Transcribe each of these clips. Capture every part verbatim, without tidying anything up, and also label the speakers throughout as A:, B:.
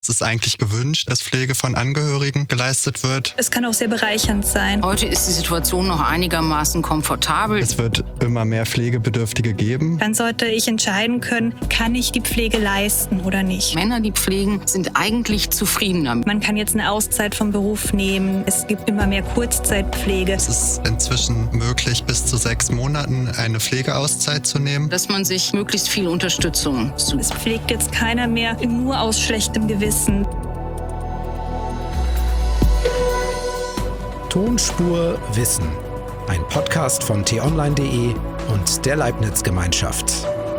A: Es ist eigentlich gewünscht, dass Pflege von Angehörigen geleistet wird.
B: Es kann auch sehr bereichernd sein.
C: Heute ist die Situation noch einigermaßen komfortabel.
A: Es wird immer mehr Pflegebedürftige geben.
B: Dann sollte ich entscheiden können, kann ich die Pflege leisten oder nicht.
C: Männer, die pflegen, sind eigentlich zufriedener.
B: Man kann jetzt eine Auszeit vom Beruf nehmen. Es gibt immer mehr Kurzzeitpflege.
A: Es ist inzwischen möglich, bis zu sechs Monaten eine Pflegeauszeit zu nehmen.
C: Dass man sich möglichst viel Unterstützung sucht.
B: Es pflegt jetzt keiner mehr nur aus schlechtem Gewissen.
D: Tonspur Wissen, ein Podcast von t online punkt de und der Leibniz-Gemeinschaft.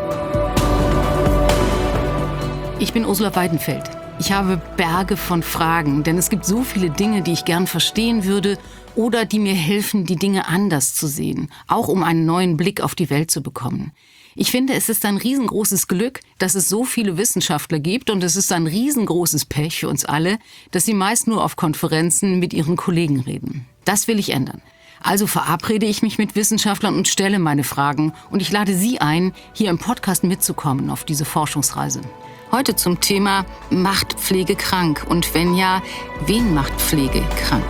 C: Ich bin Ursula Weidenfeld. Ich habe Berge von Fragen, denn es gibt so viele Dinge, die ich gern verstehen würde oder die mir helfen, die Dinge anders zu sehen, auch um einen neuen Blick auf die Welt zu bekommen. Ich finde, es ist ein riesengroßes Glück, dass es so viele Wissenschaftler gibt und es ist ein riesengroßes Pech für uns alle, dass sie meist nur auf Konferenzen mit ihren Kollegen reden. Das will ich ändern. Also verabrede ich mich mit Wissenschaftlern und stelle meine Fragen und ich lade Sie ein, hier im Podcast mitzukommen auf diese Forschungsreise. Heute zum Thema: Macht Pflege krank? Und wenn ja, wen macht Pflege krank?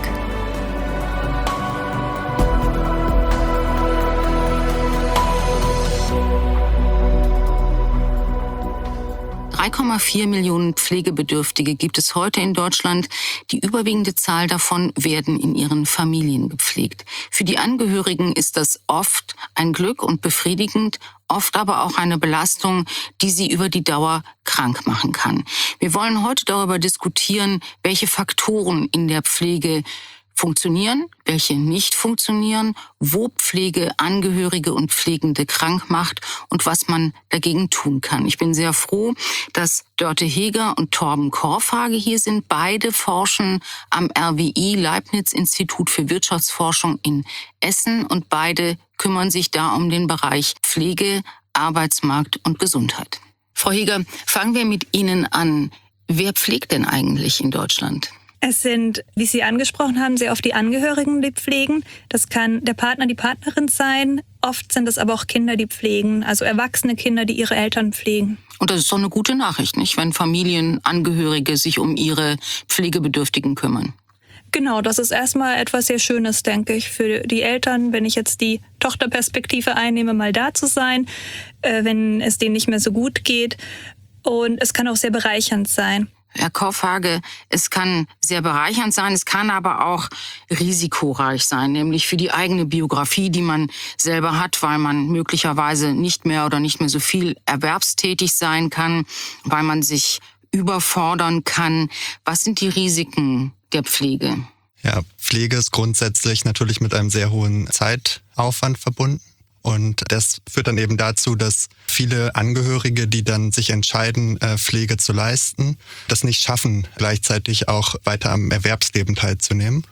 C: drei Komma vier Millionen Pflegebedürftige gibt es heute in Deutschland. Die überwiegende Zahl davon werden in ihren Familien gepflegt. Für die Angehörigen ist das oft ein Glück und befriedigend, oft aber auch eine Belastung, die sie über die Dauer krank machen kann. Wir wollen heute darüber diskutieren, welche Faktoren in der Pflege funktionieren, welche nicht funktionieren, wo Pflege Angehörige und Pflegende krank macht und was man dagegen tun kann. Ich bin sehr froh, dass Dörte Heger und Torben Korfhage hier sind. Beide forschen am R W I, Leibniz-Institut für Wirtschaftsforschung in Essen, und beide kümmern sich da um den Bereich Pflege, Arbeitsmarkt und Gesundheit. Frau Heger, fangen wir mit Ihnen an. Wer pflegt denn eigentlich in Deutschland?
B: Es sind, wie Sie angesprochen haben, sehr oft die Angehörigen, die pflegen. Das kann der Partner, die Partnerin sein. Oft sind es aber auch Kinder, die pflegen, also erwachsene Kinder, die ihre Eltern pflegen.
C: Und das ist doch eine gute Nachricht, nicht? Wenn Familienangehörige sich um ihre Pflegebedürftigen kümmern.
B: Genau, das ist erstmal etwas sehr Schönes, denke ich, für die Eltern, wenn ich jetzt die Tochterperspektive einnehme, mal da zu sein, äh, wenn es denen nicht mehr so gut geht. Und es kann auch sehr bereichernd sein.
C: Herr Korfhage, es kann sehr bereichernd sein, es kann aber auch risikoreich sein, nämlich für die eigene Biografie, die man selber hat, weil man möglicherweise nicht mehr oder nicht mehr so viel erwerbstätig sein kann, weil man sich überfordern kann. Was sind die Risiken der Pflege?
A: Ja, Pflege ist grundsätzlich natürlich mit einem sehr hohen Zeitaufwand verbunden. Und das führt dann eben dazu, dass viele Angehörige, die dann sich entscheiden, Pflege zu leisten, das nicht schaffen, gleichzeitig auch weiter am Erwerbsleben teilzunehmen.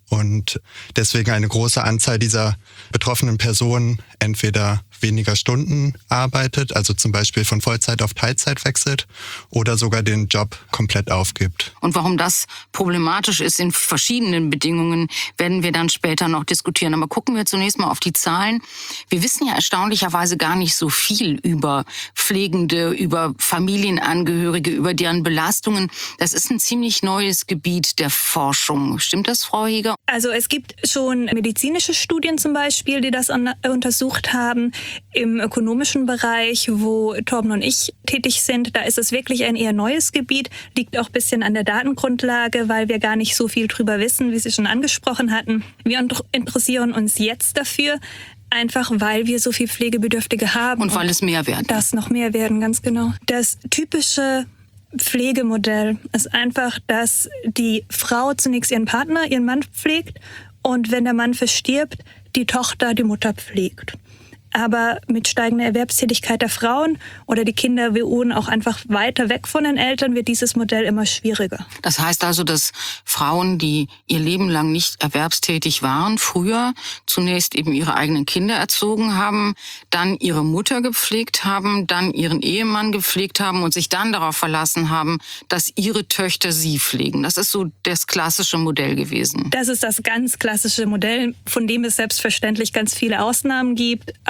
A: Und deswegen eine große Anzahl dieser betroffenen Personen entweder weniger Stunden arbeitet, also zum Beispiel von Vollzeit auf Teilzeit wechselt, oder sogar den Job komplett aufgibt.
C: Und warum das problematisch ist in verschiedenen Bedingungen, werden wir dann später noch diskutieren. Aber gucken wir zunächst mal auf die Zahlen. Wir wissen ja erstaunlicherweise gar nicht so viel über Pflegende, über Familienangehörige, über deren Belastungen. Das ist ein ziemlich neues Gebiet der Forschung. Stimmt das, Frau Heger?
B: Also es gibt schon medizinische Studien zum Beispiel, die das an, untersucht haben. Im ökonomischen Bereich, wo Torben und ich tätig sind, da ist es wirklich ein eher neues Gebiet. Liegt auch ein bisschen an der Datengrundlage, weil wir gar nicht so viel drüber wissen, wie Sie schon angesprochen hatten. Wir interessieren uns jetzt dafür, einfach weil wir so viel Pflegebedürftige haben.
C: Und weil und es mehr werden.
B: Das noch mehr werden, ganz genau. Das typische Pflegemodell ist einfach, dass die Frau zunächst ihren Partner, ihren Mann pflegt und wenn der Mann verstirbt, die Tochter die Mutter pflegt. Aber mit steigender Erwerbstätigkeit der Frauen oder die Kinder wohnen auch einfach weiter weg von den Eltern, wird dieses Modell immer schwieriger.
C: Das heißt also, dass Frauen, die ihr Leben lang nicht erwerbstätig waren, früher zunächst eben ihre eigenen Kinder erzogen haben, dann ihre Mutter gepflegt haben, dann ihren Ehemann gepflegt haben und sich dann darauf verlassen haben, dass ihre Töchter sie pflegen. Das ist so das klassische Modell gewesen.
B: Das ist das ganz klassische Modell, von dem es selbstverständlich ganz viele Ausnahmen gibt. Aber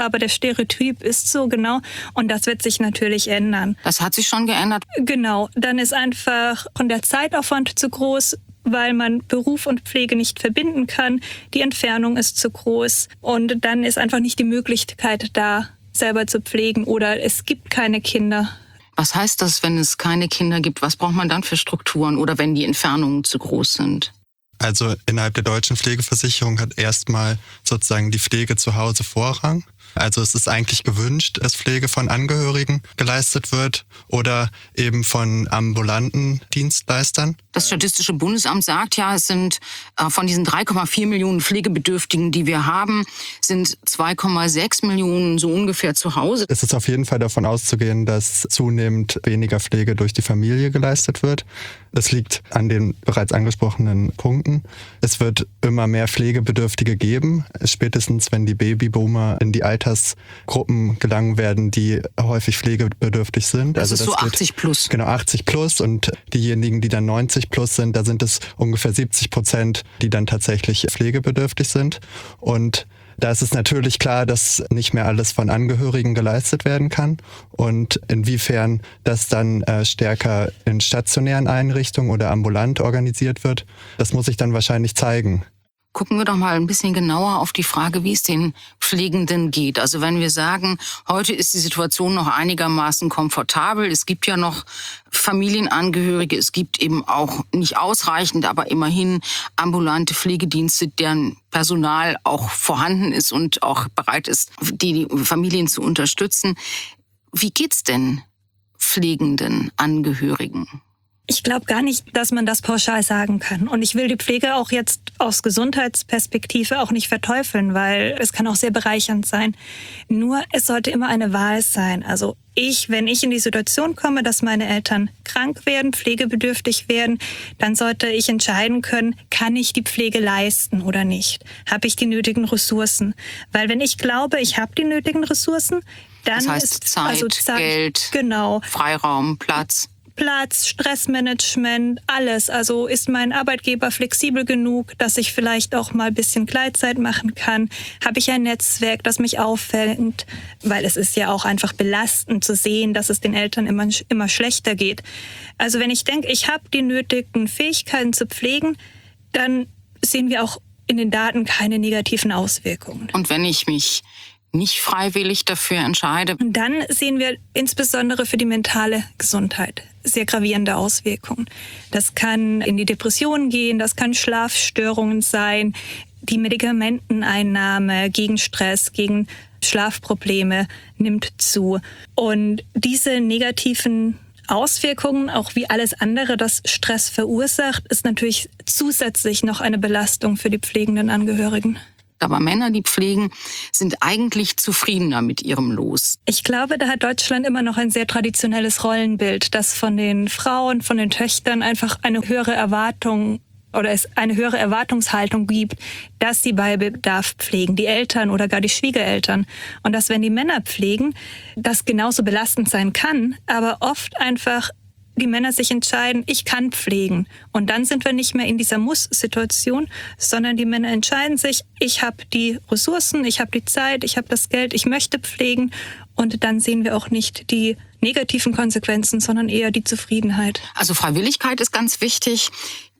B: aber der Stereotyp ist so, genau. Und das wird sich natürlich ändern.
C: Das hat sich schon geändert.
B: Genau, dann ist einfach von der Zeitaufwand zu groß, weil man Beruf und Pflege nicht verbinden kann. Die Entfernung ist zu groß und dann ist einfach nicht die Möglichkeit da, selber zu pflegen oder es gibt keine Kinder.
C: Was heißt das, wenn es keine Kinder gibt? Was braucht man dann für Strukturen oder wenn die Entfernungen zu groß sind?
A: Also innerhalb der deutschen Pflegeversicherung hat erstmal sozusagen die Pflege zu Hause Vorrang. Also es ist eigentlich gewünscht, dass Pflege von Angehörigen geleistet wird oder eben von ambulanten Dienstleistern.
C: Das Statistische Bundesamt sagt ja, es sind äh, von diesen drei Komma vier Millionen Pflegebedürftigen, die wir haben, sind zwei Komma sechs Millionen so ungefähr zu Hause.
A: Es ist auf jeden Fall davon auszugehen, dass zunehmend weniger Pflege durch die Familie geleistet wird. Das liegt an den bereits angesprochenen Punkten. Es wird immer mehr Pflegebedürftige geben, spätestens wenn die Babyboomer in die Altersgruppen gelangen werden, die häufig pflegebedürftig sind.
C: Das
A: also
C: ist
A: das
C: so
A: geht,
C: achtzig plus.
A: Genau, achtzig plus und diejenigen, die dann neunzig plus sind, da sind es ungefähr siebzig Prozent, die dann tatsächlich pflegebedürftig sind. Und da ist es natürlich klar, dass nicht mehr alles von Angehörigen geleistet werden kann und inwiefern das dann äh, stärker in stationären Einrichtungen oder ambulant organisiert wird, das muss sich dann wahrscheinlich zeigen.
C: Gucken wir doch mal ein bisschen genauer auf die Frage, wie es den Pflegenden geht. Also wenn wir sagen, heute ist die Situation noch einigermaßen komfortabel, es gibt ja noch Familienangehörige, es gibt eben auch nicht ausreichend, aber immerhin ambulante Pflegedienste, deren Personal auch vorhanden ist und auch bereit ist, die Familien zu unterstützen. Wie geht's denn pflegenden Angehörigen?
B: Ich glaube gar nicht, dass man das pauschal sagen kann. Und ich will die Pflege auch jetzt aus Gesundheitsperspektive auch nicht verteufeln, weil es kann auch sehr bereichernd sein. Nur es sollte immer eine Wahl sein. Also ich, wenn ich in die Situation komme, dass meine Eltern krank werden, pflegebedürftig werden, dann sollte ich entscheiden können, kann ich die Pflege leisten oder nicht? Habe ich die nötigen Ressourcen? Weil wenn ich glaube, ich habe die nötigen Ressourcen, dann
C: das heißt
B: ist
C: Zeit,
B: also Zeit,
C: Geld,
B: genau,
C: Freiraum, Platz.
B: Platz, Stressmanagement, alles. Also ist mein Arbeitgeber flexibel genug, dass ich vielleicht auch mal ein bisschen Gleitzeit machen kann? Habe ich ein Netzwerk, das mich auffängt? Weil es ist ja auch einfach belastend zu sehen, dass es den Eltern immer, immer schlechter geht. Also wenn ich denke, ich habe die nötigen Fähigkeiten zu pflegen, dann sehen wir auch in den Daten keine negativen Auswirkungen.
C: Und wenn ich mich nicht freiwillig dafür entscheide?
B: Und dann sehen wir insbesondere für die mentale Gesundheit sehr gravierende Auswirkungen. Das kann in die Depression gehen, das kann Schlafstörungen sein, die Medikamenteneinnahme gegen Stress, gegen Schlafprobleme nimmt zu. Und diese negativen Auswirkungen, auch wie alles andere, das Stress verursacht, ist natürlich zusätzlich noch eine Belastung für die pflegenden Angehörigen.
C: Aber Männer, die pflegen, sind eigentlich zufriedener mit ihrem Los.
B: Ich glaube, da hat Deutschland immer noch ein sehr traditionelles Rollenbild, das von den Frauen, von den Töchtern einfach eine höhere Erwartung oder es eine höhere Erwartungshaltung gibt, dass sie bei Bedarf pflegen, die Eltern oder gar die Schwiegereltern. Und dass, wenn die Männer pflegen, das genauso belastend sein kann, aber oft einfach die Männer sich entscheiden, ich kann pflegen. Und dann sind wir nicht mehr in dieser Muss-Situation, sondern die Männer entscheiden sich, ich habe die Ressourcen, ich habe die Zeit, ich habe das Geld, ich möchte pflegen. Und dann sehen wir auch nicht die negativen Konsequenzen, sondern eher die Zufriedenheit.
C: Also Freiwilligkeit ist ganz wichtig.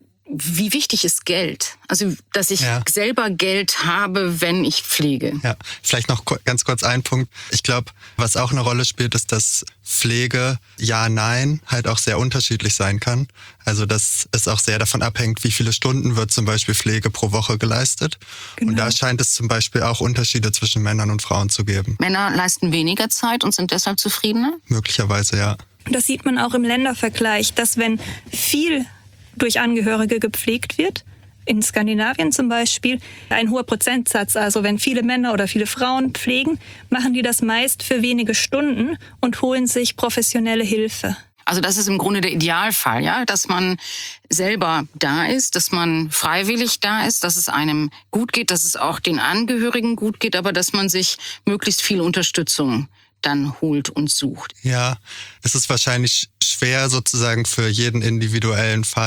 C: Wie wichtig ist Geld? Also, dass ich ja. selber Geld habe, wenn ich pflege.
A: Ja, vielleicht noch ganz kurz ein Punkt. Ich glaube, was auch eine Rolle spielt, ist, dass Pflege, ja, nein, halt auch sehr unterschiedlich sein kann. Also, dass es auch sehr davon abhängt, wie viele Stunden wird zum Beispiel Pflege pro Woche geleistet. Genau. Und da scheint es zum Beispiel auch Unterschiede zwischen Männern und Frauen zu geben.
C: Männer leisten weniger Zeit und sind deshalb zufriedener?
A: Möglicherweise, ja.
B: Das sieht man auch im Ländervergleich, dass wenn viel durch Angehörige gepflegt wird, in Skandinavien zum Beispiel, ein hoher Prozentsatz, also wenn viele Männer oder viele Frauen pflegen, machen die das meist für wenige Stunden und holen sich professionelle Hilfe.
C: Also das ist im Grunde der Idealfall, ja, dass man selber da ist, dass man freiwillig da ist, dass es einem gut geht, dass es auch den Angehörigen gut geht, aber dass man sich möglichst viel Unterstützung dann holt und sucht.
A: Ja, es ist wahrscheinlich schwer sozusagen für jeden individuellen Fall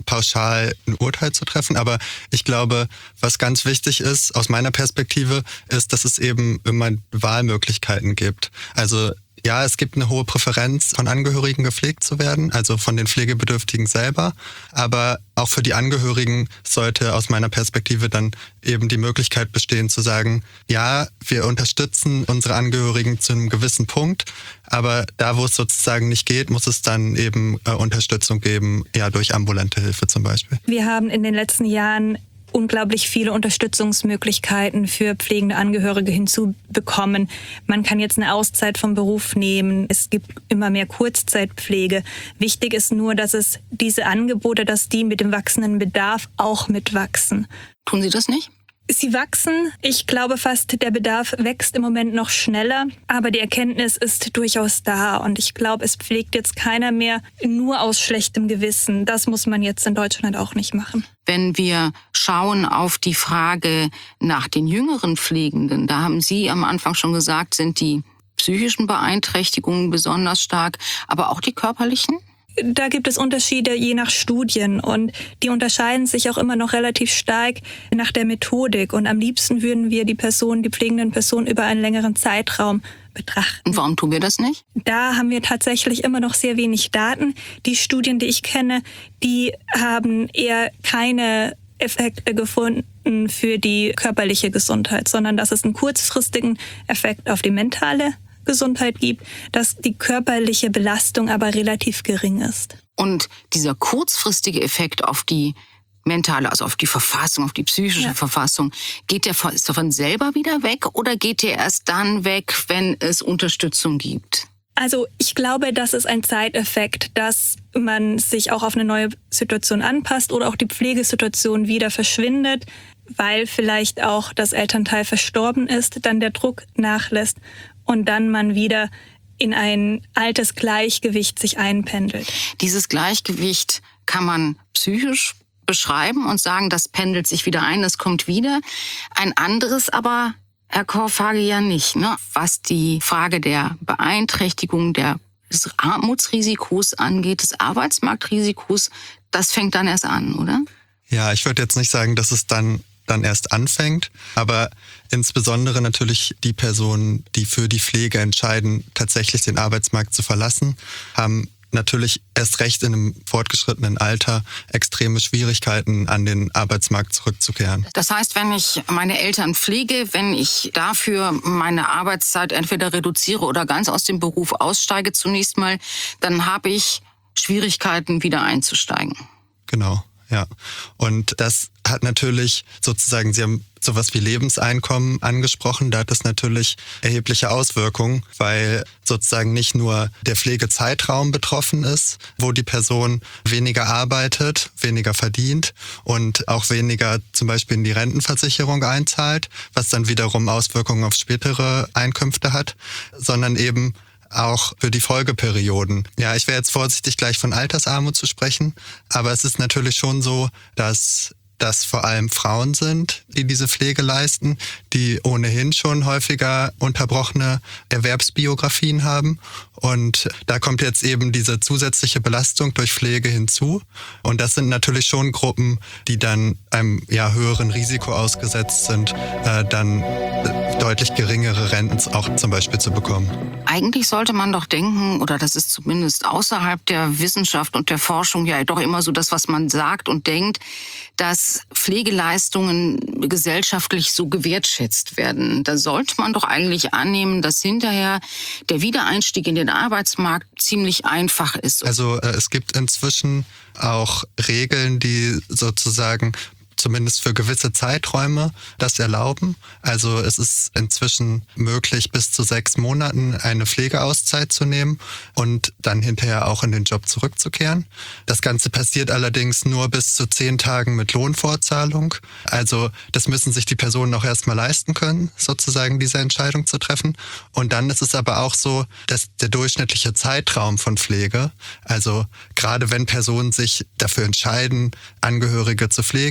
A: pauschal ein Urteil zu treffen. Aber ich glaube, was ganz wichtig ist, aus meiner Perspektive, ist, dass es eben immer Wahlmöglichkeiten gibt. Also ja, es gibt eine hohe Präferenz, von Angehörigen gepflegt zu werden, also von den Pflegebedürftigen selber. Aber auch für die Angehörigen sollte aus meiner Perspektive dann eben die Möglichkeit bestehen zu sagen, ja, wir unterstützen unsere Angehörigen zu einem gewissen Punkt, aber da, wo es sozusagen nicht geht, muss es dann eben äh, Unterstützung geben, ja, durch ambulante Hilfe zum Beispiel.
B: Wir haben in den letzten Jahren unglaublich viele Unterstützungsmöglichkeiten für pflegende Angehörige hinzubekommen. Man kann jetzt eine Auszeit vom Beruf nehmen. Es gibt immer mehr Kurzzeitpflege. Wichtig ist nur, dass es diese Angebote, dass die mit dem wachsenden Bedarf auch mitwachsen.
C: Tun Sie das nicht?
B: Sie wachsen. Ich glaube fast, der Bedarf wächst im Moment noch schneller, aber die Erkenntnis ist durchaus da. Und ich glaube, es pflegt jetzt keiner mehr nur aus schlechtem Gewissen. Das muss man jetzt in Deutschland auch nicht machen.
C: Wenn wir schauen auf die Frage nach den jüngeren Pflegenden, da haben Sie am Anfang schon gesagt, sind die psychischen Beeinträchtigungen besonders stark, aber auch die körperlichen?
B: Da gibt es Unterschiede je nach Studien und die unterscheiden sich auch immer noch relativ stark nach der Methodik. Und am liebsten würden wir die Person, die pflegenden Personen über einen längeren Zeitraum betrachten.
C: Und warum tun wir das nicht?
B: Da haben wir tatsächlich immer noch sehr wenig Daten. Die Studien, die ich kenne, die haben eher keine Effekte gefunden für die körperliche Gesundheit, sondern dass es einen kurzfristigen Effekt auf die mentale Gesundheit gibt, dass die körperliche Belastung aber relativ gering ist.
C: Und dieser kurzfristige Effekt auf die mentale, also auf die Verfassung, auf die psychische ja. Verfassung, geht der ist davon selber wieder weg oder geht der erst dann weg, wenn es Unterstützung gibt?
B: Also ich glaube, das ist ein Zeiteffekt, dass man sich auch auf eine neue Situation anpasst oder auch die Pflegesituation wieder verschwindet, weil vielleicht auch das Elternteil verstorben ist, dann der Druck nachlässt und dann man wieder in ein altes Gleichgewicht sich einpendelt.
C: Dieses Gleichgewicht kann man psychisch beschreiben und sagen, das pendelt sich wieder ein, das kommt wieder. Ein anderes aber, Herr Korfage, ja nicht, ne? Was die Frage der Beeinträchtigung der, des Armutsrisikos angeht, des Arbeitsmarktrisikos, das fängt dann erst an, oder?
A: Ja, ich würde jetzt nicht sagen, dass es dann dann erst anfängt, aber insbesondere natürlich die Personen, die für die Pflege entscheiden, tatsächlich den Arbeitsmarkt zu verlassen, haben natürlich erst recht in einem fortgeschrittenen Alter extreme Schwierigkeiten, an den Arbeitsmarkt zurückzukehren.
C: Das heißt, wenn ich meine Eltern pflege, wenn ich dafür meine Arbeitszeit entweder reduziere oder ganz aus dem Beruf aussteige zunächst mal, dann habe ich Schwierigkeiten, wieder einzusteigen.
A: Genau. Ja, und das hat natürlich sozusagen, Sie haben sowas wie Lebenseinkommen angesprochen, da hat das natürlich erhebliche Auswirkungen, weil sozusagen nicht nur der Pflegezeitraum betroffen ist, wo die Person weniger arbeitet, weniger verdient und auch weniger zum Beispiel in die Rentenversicherung einzahlt, was dann wiederum Auswirkungen auf spätere Einkünfte hat, sondern eben auch für die Folgeperioden. Ja, ich wäre jetzt vorsichtig, gleich von Altersarmut zu sprechen, aber es ist natürlich schon so, dass das vor allem Frauen sind, die diese Pflege leisten, die ohnehin schon häufiger unterbrochene Erwerbsbiografien haben. Und da kommt jetzt eben diese zusätzliche Belastung durch Pflege hinzu. Und das sind natürlich schon Gruppen, die dann einem ja, höheren Risiko ausgesetzt sind, äh, dann deutlich geringere Renten auch zum Beispiel zu bekommen.
C: Eigentlich sollte man doch denken, oder das ist zumindest außerhalb der Wissenschaft und der Forschung ja doch immer so das, was man sagt und denkt, dass Pflegeleistungen gesellschaftlich so gewertschätzt werden. Da sollte man doch eigentlich annehmen, dass hinterher der Wiedereinstieg in den Arbeitsmarkt ziemlich einfach ist.
A: Also äh, es gibt inzwischen auch Regeln, die sozusagen zumindest für gewisse Zeiträume das erlauben. Also es ist inzwischen möglich, bis zu sechs Monaten eine Pflegeauszeit zu nehmen und dann hinterher auch in den Job zurückzukehren. Das Ganze passiert allerdings nur bis zu zehn Tagen mit Lohnfortzahlung. Also das müssen sich die Personen auch erstmal leisten können, sozusagen diese Entscheidung zu treffen. Und dann ist es aber auch so, dass der durchschnittliche Zeitraum von Pflege, also gerade wenn Personen sich dafür entscheiden, Angehörige zu pflegen und dafür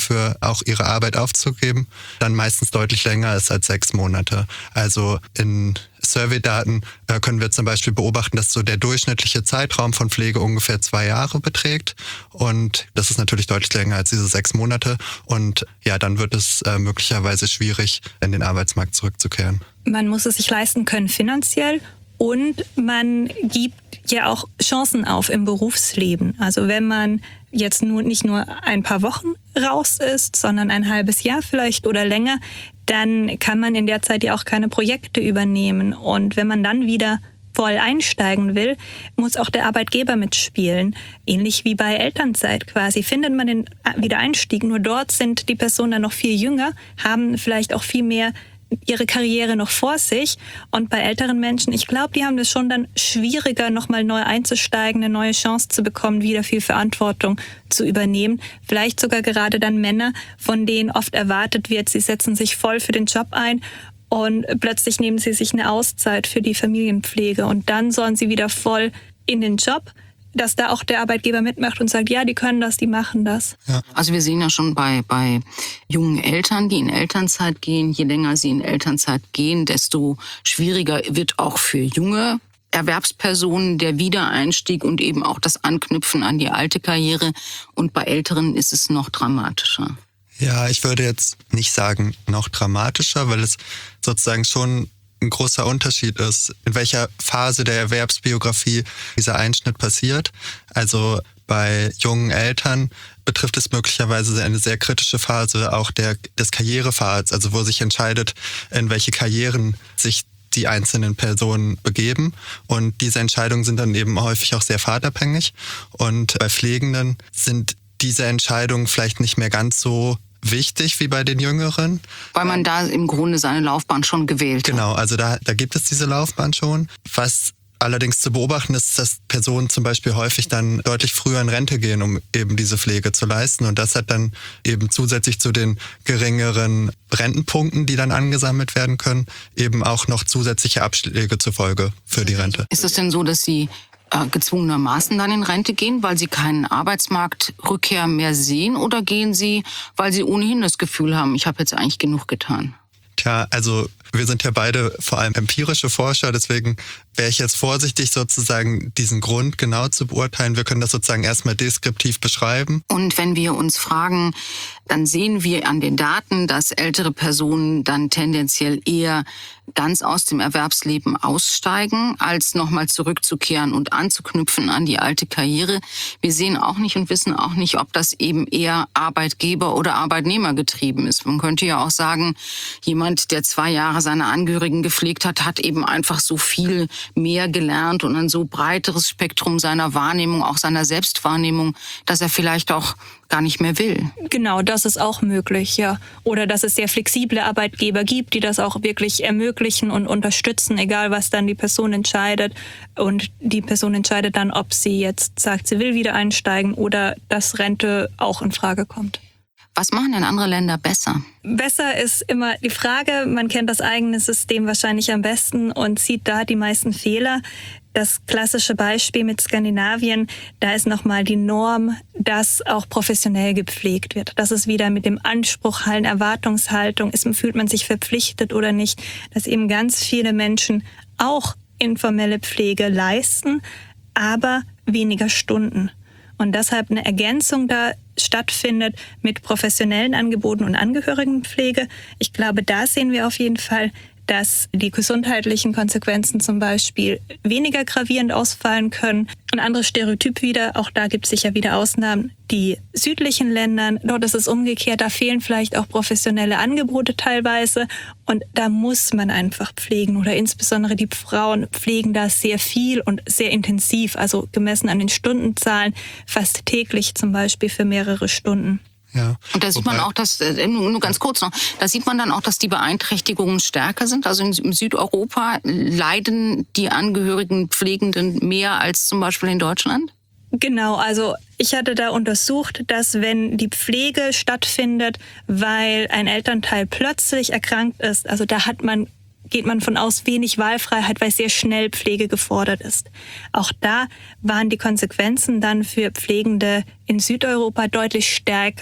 A: dafür, auch ihre Arbeit aufzugeben, dann meistens deutlich länger ist als sechs Monate. Also in Surveydaten äh, können wir zum Beispiel beobachten, dass so der durchschnittliche Zeitraum von Pflege ungefähr zwei Jahre beträgt. Und das ist natürlich deutlich länger als diese sechs Monate. Und ja, dann wird es äh, möglicherweise schwierig, in den Arbeitsmarkt zurückzukehren.
B: Man muss es sich leisten können finanziell. Und man gibt ja auch Chancen auf im Berufsleben. Also wenn man jetzt nur nicht nur ein paar Wochen raus ist, sondern ein halbes Jahr vielleicht oder länger, dann kann man in der Zeit ja auch keine Projekte übernehmen. Und wenn man dann wieder voll einsteigen will, muss auch der Arbeitgeber mitspielen. Ähnlich wie bei Elternzeit quasi. Findet man den Wiedereinstieg, nur dort sind die Personen dann noch viel jünger, haben vielleicht auch viel mehr ihre Karriere noch vor sich. Und bei älteren Menschen, ich glaube, die haben es schon dann schwieriger, nochmal neu einzusteigen, eine neue Chance zu bekommen, wieder viel Verantwortung zu übernehmen. Vielleicht sogar gerade dann Männer, von denen oft erwartet wird, sie setzen sich voll für den Job ein und plötzlich nehmen sie sich eine Auszeit für die Familienpflege und dann sollen sie wieder voll in den Job, dass da auch der Arbeitgeber mitmacht und sagt, ja, die können das, die machen das.
C: Ja. Also wir sehen ja schon bei, bei jungen Eltern, die in Elternzeit gehen, je länger sie in Elternzeit gehen, desto schwieriger wird auch für junge Erwerbspersonen der Wiedereinstieg und eben auch das Anknüpfen an die alte Karriere. Und bei Älteren ist es noch dramatischer.
A: Ja, ich würde jetzt nicht sagen noch dramatischer, weil es sozusagen schon ein großer Unterschied ist, in welcher Phase der Erwerbsbiografie dieser Einschnitt passiert. Also bei jungen Eltern betrifft es möglicherweise eine sehr kritische Phase auch der, des Karrierepfads, also wo sich entscheidet, in welche Karrieren sich die einzelnen Personen begeben. Und diese Entscheidungen sind dann eben häufig auch sehr pfadabhängig. Und bei Pflegenden sind diese Entscheidungen vielleicht nicht mehr ganz so wichtig wie bei den Jüngeren.
C: Weil man da im Grunde seine Laufbahn schon gewählt hat.
A: Genau, also da, da gibt es diese Laufbahn schon. Was allerdings zu beobachten ist, dass Personen zum Beispiel häufig dann deutlich früher in Rente gehen, um eben diese Pflege zu leisten. Und das hat dann eben zusätzlich zu den geringeren Rentenpunkten, die dann angesammelt werden können, eben auch noch zusätzliche Abschläge zur Folge für die Rente.
C: Ist es denn so, dass Sie äh, gezwungenermaßen dann in Rente gehen, weil Sie keinen Arbeitsmarktrückkehr mehr sehen? Oder gehen Sie, weil Sie ohnehin das Gefühl haben, ich habe jetzt eigentlich genug getan?
A: Tja, also wir sind ja beide vor allem empirische Forscher, deswegen wäre ich jetzt vorsichtig, sozusagen diesen Grund genau zu beurteilen. Wir können das sozusagen erstmal deskriptiv beschreiben.
C: Und wenn wir uns fragen, dann sehen wir an den Daten, dass ältere Personen dann tendenziell eher ganz aus dem Erwerbsleben aussteigen, als nochmal zurückzukehren und anzuknüpfen an die alte Karriere. Wir sehen auch nicht und wissen auch nicht, ob das eben eher Arbeitgeber- oder Arbeitnehmer getrieben ist. Man könnte ja auch sagen, jemand, der zwei Jahre seine Angehörigen gepflegt hat, hat eben einfach so viel mehr gelernt und ein so breiteres Spektrum seiner Wahrnehmung, auch seiner Selbstwahrnehmung, dass er vielleicht auch gar nicht mehr will.
B: Genau, das ist auch möglich, ja. Oder dass es sehr flexible Arbeitgeber gibt, die das auch wirklich ermöglichen und unterstützen, egal was dann die Person entscheidet. Und die Person entscheidet dann, ob sie jetzt sagt, sie will wieder einsteigen oder dass Rente auch in Frage kommt.
C: Was machen denn andere Länder besser?
B: Besser ist immer die Frage, man kennt das eigene System wahrscheinlich am besten und sieht da die meisten Fehler. Das klassische Beispiel mit Skandinavien, da ist nochmal die Norm, dass auch professionell gepflegt wird. Das ist wieder mit dem Anspruch, halt Erwartungshaltung, ist, fühlt man sich verpflichtet oder nicht, dass eben ganz viele Menschen auch informelle Pflege leisten, aber weniger Stunden. Und deshalb eine Ergänzung da stattfindet mit professionellen Angeboten und Angehörigenpflege. Ich glaube, da sehen wir auf jeden Fall, dass die gesundheitlichen Konsequenzen zum Beispiel weniger gravierend ausfallen können. Ein anderes Stereotyp wieder, auch da gibt es sicher wieder Ausnahmen, die südlichen Ländern, dort ist es umgekehrt, da fehlen vielleicht auch professionelle Angebote teilweise und da muss man einfach pflegen oder insbesondere die Frauen pflegen da sehr viel und sehr intensiv, also gemessen an den Stundenzahlen, fast täglich zum Beispiel für mehrere Stunden.
A: Ja.
C: Und da sieht man auch, dass, nur ganz kurz noch, da sieht man dann auch, dass die Beeinträchtigungen stärker sind. Also in Südeuropa leiden die Angehörigen Pflegenden mehr als zum Beispiel in Deutschland?
B: Genau, also ich hatte da untersucht, dass wenn die Pflege stattfindet, weil ein Elternteil plötzlich erkrankt ist, also da hat man geht man von aus wenig Wahlfreiheit, weil sehr schnell Pflege gefordert ist. Auch da waren die Konsequenzen dann für Pflegende in Südeuropa deutlich stärker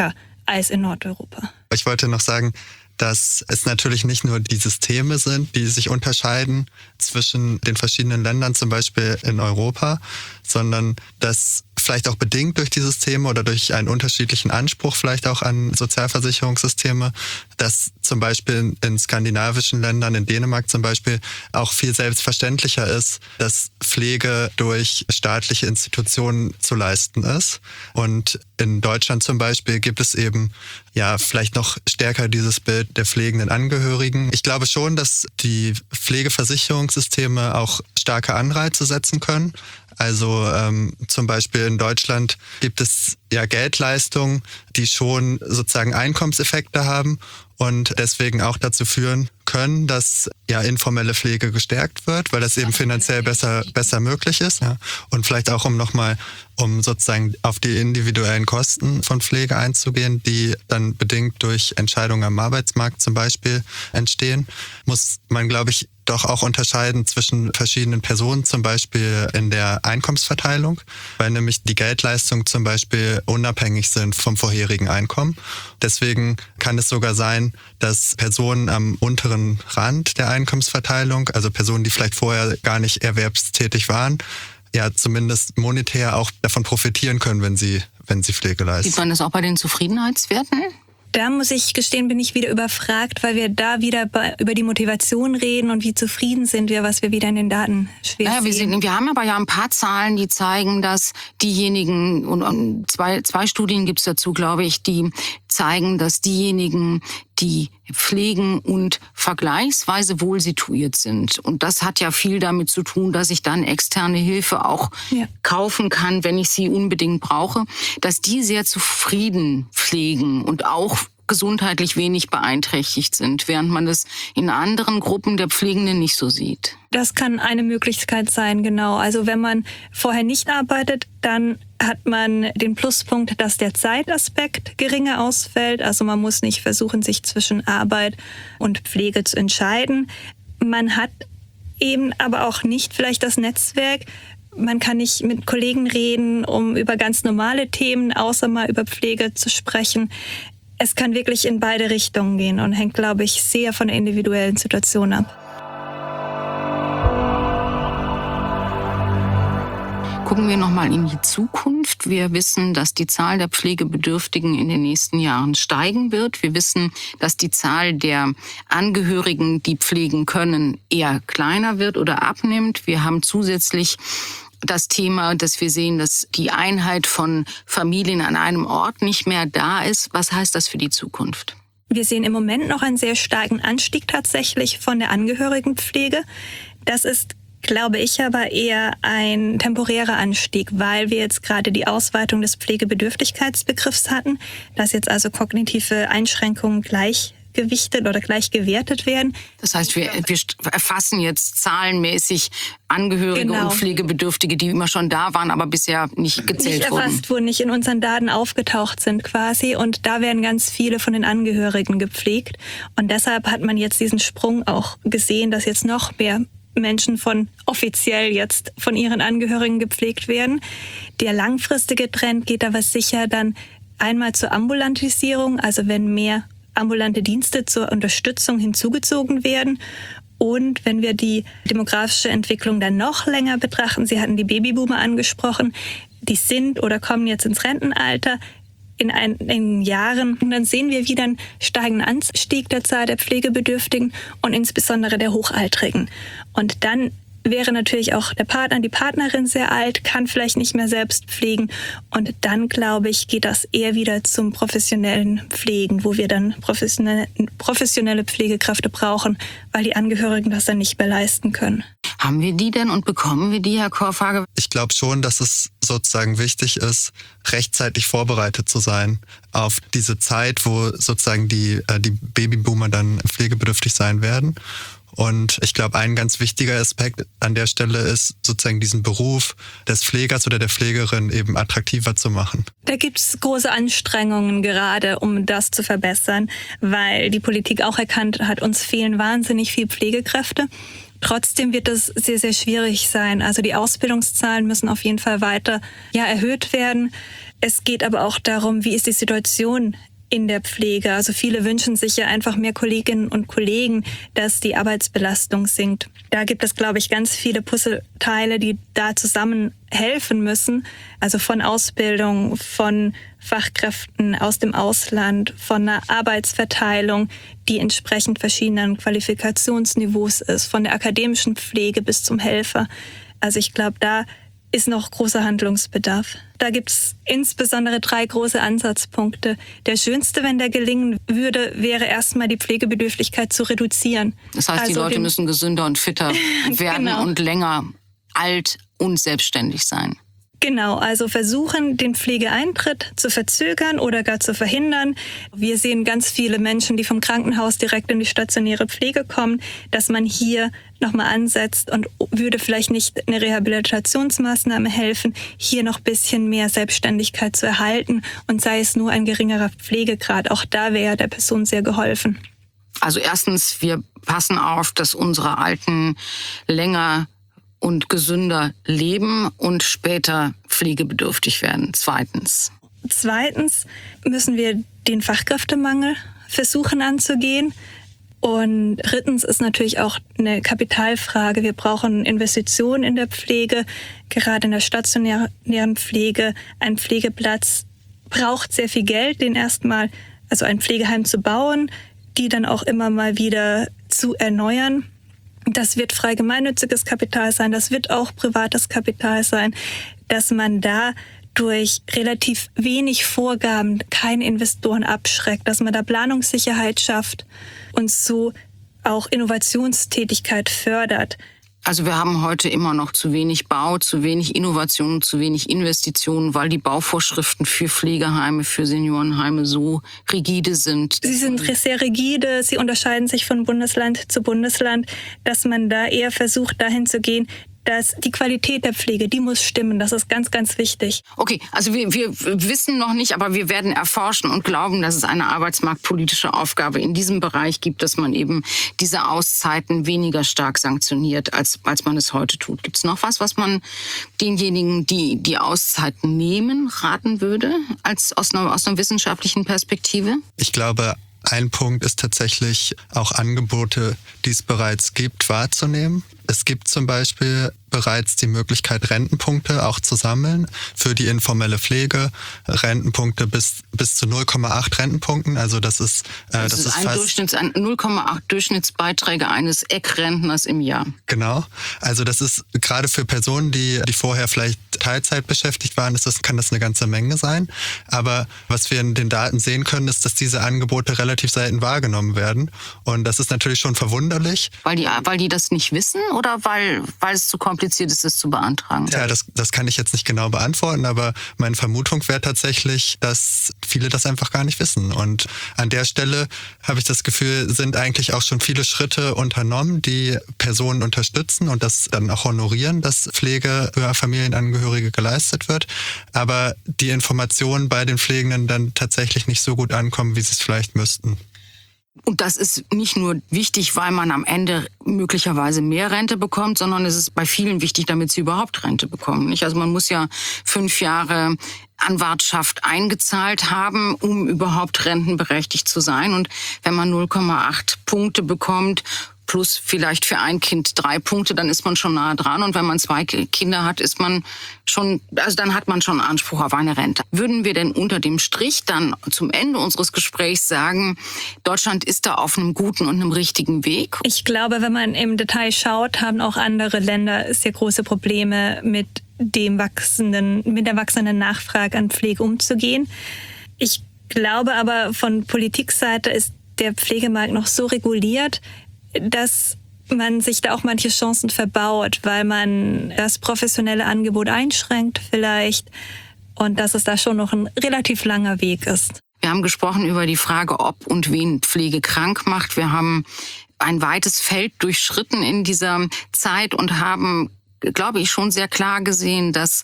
B: als in Nordeuropa.
A: Ich wollte noch sagen, dass es natürlich nicht nur die Systeme sind, die sich unterscheiden zwischen den verschiedenen Ländern, zum Beispiel in Europa, sondern dass vielleicht auch bedingt durch die Systeme oder durch einen unterschiedlichen Anspruch vielleicht auch an Sozialversicherungssysteme, dass zum Beispiel in skandinavischen Ländern, in Dänemark zum Beispiel, auch viel selbstverständlicher ist, dass Pflege durch staatliche Institutionen zu leisten ist. Und in Deutschland zum Beispiel gibt es eben ja vielleicht noch stärker dieses Bild der pflegenden Angehörigen. Ich glaube schon, dass die Pflegeversicherungssysteme auch starke Anreize setzen können. Also ähm, zum Beispiel in Deutschland gibt es ja Geldleistungen, die schon sozusagen Einkommenseffekte haben und deswegen auch dazu führen können, dass ja informelle Pflege gestärkt wird, weil das eben finanziell besser besser möglich ist. Ja. Und vielleicht auch um nochmal, um sozusagen auf die individuellen Kosten von Pflege einzugehen, die dann bedingt durch Entscheidungen am Arbeitsmarkt zum Beispiel entstehen, muss man, glaube ich, doch auch unterscheiden zwischen verschiedenen Personen, zum Beispiel in der Einkommensverteilung, weil nämlich die Geldleistungen zum Beispiel unabhängig sind vom vorherigen Einkommen. Deswegen kann es sogar sein, dass Personen am unteren Rand der Einkommensverteilung, also Personen, die vielleicht vorher gar nicht erwerbstätig waren, ja zumindest monetär auch davon profitieren können, wenn sie, wenn sie Pflege leisten.
C: Sieht man das auch bei den Zufriedenheitswerten?
B: Da muss ich gestehen, bin ich wieder überfragt, weil wir da wieder bei, über die Motivation reden und wie zufrieden sind wir, was wir wieder in den Daten schwer
C: naja, wir,
B: sehen.
C: sind, wir haben aber ja ein paar Zahlen, die zeigen, dass diejenigen, und, und zwei, zwei Studien gibt's dazu, glaube ich, die zeigen, dass diejenigen, die pflegen und vergleichsweise wohl situiert sind. Und das hat ja viel damit zu tun, dass ich dann externe Hilfe auch ja. kaufen kann, wenn ich sie unbedingt brauche, dass die sehr zufrieden pflegen und auch gesundheitlich wenig beeinträchtigt sind, während man das in anderen Gruppen der Pflegenden nicht so sieht.
B: Das kann eine Möglichkeit sein, genau. Also wenn man vorher nicht arbeitet, dann hat man den Pluspunkt, dass der Zeitaspekt geringer ausfällt. Also man muss nicht versuchen, sich zwischen Arbeit und Pflege zu entscheiden. Man hat eben aber auch nicht vielleicht das Netzwerk. Man kann nicht mit Kollegen reden, um über ganz normale Themen, außer mal über Pflege zu sprechen. Es kann wirklich in beide Richtungen gehen und hängt, glaube ich, sehr von der individuellen Situation ab.
C: Gucken wir nochmal in die Zukunft. Wir wissen, dass die Zahl der Pflegebedürftigen in den nächsten Jahren steigen wird. Wir wissen, dass die Zahl der Angehörigen, die pflegen können, eher kleiner wird oder abnimmt. Wir haben zusätzlich das Thema, dass wir sehen, dass die Einheit von Familien an einem Ort nicht mehr da ist. Was heißt das für die Zukunft?
B: Wir sehen im Moment noch einen sehr starken Anstieg tatsächlich von der Angehörigenpflege. Das ist, glaube ich, aber eher ein temporärer Anstieg, weil wir jetzt gerade die Ausweitung des Pflegebedürftigkeitsbegriffs hatten, dass jetzt also kognitive Einschränkungen gleich gewichtet oder gleich gewertet werden.
C: Das heißt, wir, wir erfassen jetzt zahlenmäßig Angehörige genau. und Pflegebedürftige, die immer schon da waren, aber bisher nicht gezählt
B: nicht
C: wurden.
B: Nicht erfasst wurden, nicht in unseren Daten aufgetaucht sind quasi. Und da werden ganz viele von den Angehörigen gepflegt. Und deshalb hat man jetzt diesen Sprung auch gesehen, dass jetzt noch mehr Menschen von offiziell jetzt von ihren Angehörigen gepflegt werden. Der langfristige Trend geht aber sicher dann einmal zur Ambulantisierung, also wenn mehr ambulante Dienste zur Unterstützung hinzugezogen werden. Und wenn wir die demografische Entwicklung dann noch länger betrachten, Sie hatten die Babyboomer angesprochen, die sind oder kommen jetzt ins Rentenalter in einigen Jahren. Und dann sehen wir wieder einen steigenden Anstieg der Zahl der Pflegebedürftigen und insbesondere der Hochaltrigen. Und dann wäre natürlich auch der Partner, die Partnerin sehr alt, kann vielleicht nicht mehr selbst pflegen. Und dann, glaube ich, geht das eher wieder zum professionellen Pflegen, wo wir dann professionelle, professionelle Pflegekräfte brauchen, weil die Angehörigen das dann nicht mehr leisten können.
C: Haben wir die denn und bekommen wir die, Herr Korfage?
A: Ich glaube schon, dass es sozusagen wichtig ist, rechtzeitig vorbereitet zu sein auf diese Zeit, wo sozusagen die, die Babyboomer dann pflegebedürftig sein werden. Und ich glaube, ein ganz wichtiger Aspekt an der Stelle ist, sozusagen diesen Beruf des Pflegers oder der Pflegerin eben attraktiver zu machen.
B: Da gibt es große Anstrengungen gerade, um das zu verbessern, weil die Politik auch erkannt hat, uns fehlen wahnsinnig viele Pflegekräfte. Trotzdem wird es sehr, sehr schwierig sein. Also die Ausbildungszahlen müssen auf jeden Fall weiter ja, erhöht werden. Es geht aber auch darum, wie ist die Situation in der Pflege. Also viele wünschen sich ja einfach mehr Kolleginnen und Kollegen, dass die Arbeitsbelastung sinkt. Da gibt es, glaube ich, ganz viele Puzzleteile, die da zusammen helfen müssen. Also von Ausbildung, von Fachkräften aus dem Ausland, von einer Arbeitsverteilung, die entsprechend verschiedenen Qualifikationsniveaus ist, von der akademischen Pflege bis zum Helfer. Also ich glaube, da ist noch großer Handlungsbedarf. Da gibt es insbesondere drei große Ansatzpunkte. Der schönste, wenn der gelingen würde, wäre erstmal die Pflegebedürftigkeit zu reduzieren.
C: Das heißt, also die Leute den, müssen gesünder und fitter werden genau. und länger alt und selbstständig sein.
B: Genau, also versuchen, den Pflegeeintritt zu verzögern oder gar zu verhindern. Wir sehen ganz viele Menschen, die vom Krankenhaus direkt in die stationäre Pflege kommen, dass man hier nochmal ansetzt und würde vielleicht nicht eine Rehabilitationsmaßnahme helfen, hier noch ein bisschen mehr Selbstständigkeit zu erhalten und sei es nur ein geringerer Pflegegrad. Auch da wäre der Person sehr geholfen.
C: Also erstens, wir passen auf, dass unsere Alten länger und gesünder leben und später pflegebedürftig werden. Zweitens.
B: Zweitens müssen wir den Fachkräftemangel versuchen anzugehen. Und drittens ist natürlich auch eine Kapitalfrage. Wir brauchen Investitionen in der Pflege, gerade in der stationären Pflege. Ein Pflegeplatz braucht sehr viel Geld, den erstmal, also ein Pflegeheim zu bauen, die dann auch immer mal wieder zu erneuern. Das wird frei gemeinnütziges Kapital sein, das wird auch privates Kapital sein, dass man da durch relativ wenig Vorgaben keine Investoren abschreckt, dass man da Planungssicherheit schafft und so auch Innovationstätigkeit fördert.
C: Also wir haben heute immer noch zu wenig Bau, zu wenig Innovation, zu wenig Investitionen, weil die Bauvorschriften für Pflegeheime, für Seniorenheime so rigide sind.
B: Sie sind sehr rigide, sie unterscheiden sich von Bundesland zu Bundesland, dass man da eher versucht, dahin zu gehen, dass die Qualität der Pflege, die muss stimmen. Das ist ganz, ganz wichtig.
C: Okay, also wir, wir wissen noch nicht, aber wir werden erforschen und glauben, dass es eine arbeitsmarktpolitische Aufgabe in diesem Bereich gibt, dass man eben diese Auszeiten weniger stark sanktioniert, als, als man es heute tut. Gibt es noch was, was man denjenigen, die die Auszeiten nehmen, raten würde, als aus einer, aus einer wissenschaftlichen Perspektive?
A: Ich glaube, ein Punkt ist tatsächlich auch Angebote, die es bereits gibt, wahrzunehmen. Es gibt zum Beispiel bereits die Möglichkeit, Rentenpunkte auch zu sammeln für die informelle Pflege. Rentenpunkte bis bis zu null Komma acht Rentenpunkten. Also das ist äh,
C: das,
A: das
C: ist,
A: ist
C: ein
A: fast
C: Durchschnitts, ein null Komma acht Durchschnittsbeiträge eines Eckrentners im Jahr.
A: Genau. Also das ist gerade für Personen, die die vorher vielleicht Teilzeit beschäftigt waren, ist das, kann das eine ganze Menge sein. Aber was wir in den Daten sehen können, ist, dass diese Angebote relativ selten wahrgenommen werden. Und das ist natürlich schon verwunderlich.
C: Weil die, weil die das nicht wissen oder weil, weil es zu kompliziert ist, es zu beantragen?
A: Ja, das, das kann ich jetzt nicht genau beantworten, aber meine Vermutung wäre tatsächlich, dass viele das einfach gar nicht wissen. Und an der Stelle habe ich das Gefühl, sind eigentlich auch schon viele Schritte unternommen, die Personen unterstützen und das dann auch honorieren, dass Pflege für Familienangehörige geleistet wird. Aber die Informationen bei den Pflegenden dann tatsächlich nicht so gut ankommen, wie sie es vielleicht müssten.
C: Und das ist nicht nur wichtig, weil man am Ende möglicherweise mehr Rente bekommt, sondern es ist bei vielen wichtig, damit sie überhaupt Rente bekommen. Nicht? Also man muss ja fünf Jahre Anwartschaft eingezahlt haben, um überhaupt rentenberechtigt zu sein. Und wenn man null Komma acht Punkte bekommt, plus vielleicht für ein Kind drei Punkte, dann ist man schon nahe dran. Und wenn man zwei Kinder hat, ist man schon, also dann hat man schon Anspruch auf eine Rente. Würden wir denn unter dem Strich dann zum Ende unseres Gesprächs sagen, Deutschland ist da auf einem guten und einem richtigen Weg?
B: Ich glaube, wenn man im Detail schaut, haben auch andere Länder sehr große Probleme mit dem wachsenden, mit der wachsenden Nachfrage an Pflege umzugehen. Ich glaube aber, von Politikseite ist der Pflegemarkt noch so reguliert, dass man sich da auch manche Chancen verbaut, weil man das professionelle Angebot einschränkt vielleicht und dass es da schon noch ein relativ langer Weg ist.
C: Wir haben gesprochen über die Frage, ob und wen Pflege krank macht. Wir haben ein weites Feld durchschritten in dieser Zeit und haben, glaube ich, schon sehr klar gesehen, dass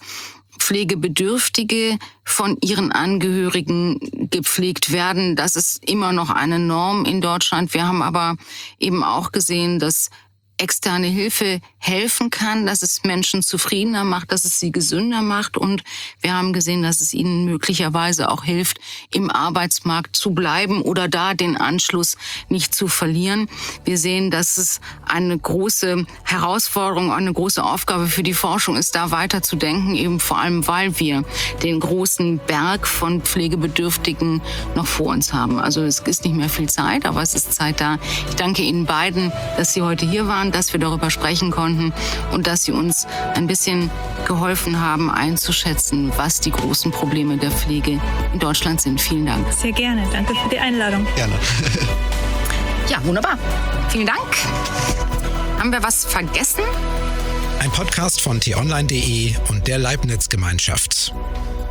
C: Pflegebedürftige von ihren Angehörigen gepflegt werden. Das ist immer noch eine Norm in Deutschland. Wir haben aber eben auch gesehen, dass externe Hilfe helfen kann, dass es Menschen zufriedener macht, dass es sie gesünder macht. Und wir haben gesehen, dass es ihnen möglicherweise auch hilft, im Arbeitsmarkt zu bleiben oder da den Anschluss nicht zu verlieren. Wir sehen, dass es eine große Herausforderung, eine große Aufgabe für die Forschung ist, da weiter zu denken, eben vor allem, weil wir den großen Berg von Pflegebedürftigen noch vor uns haben. Also es ist nicht mehr viel Zeit, aber es ist Zeit da. Ich danke Ihnen beiden, dass Sie heute hier waren, dass wir darüber sprechen konnten und dass Sie uns ein bisschen geholfen haben, einzuschätzen, was die großen Probleme der Pflege in Deutschland sind. Vielen Dank.
B: Sehr gerne. Danke für die Einladung.
A: Gerne.
C: Ja, wunderbar. Vielen Dank. Haben wir was vergessen?
D: Ein Podcast von t online punkt de und der Leibniz Gemeinschaft.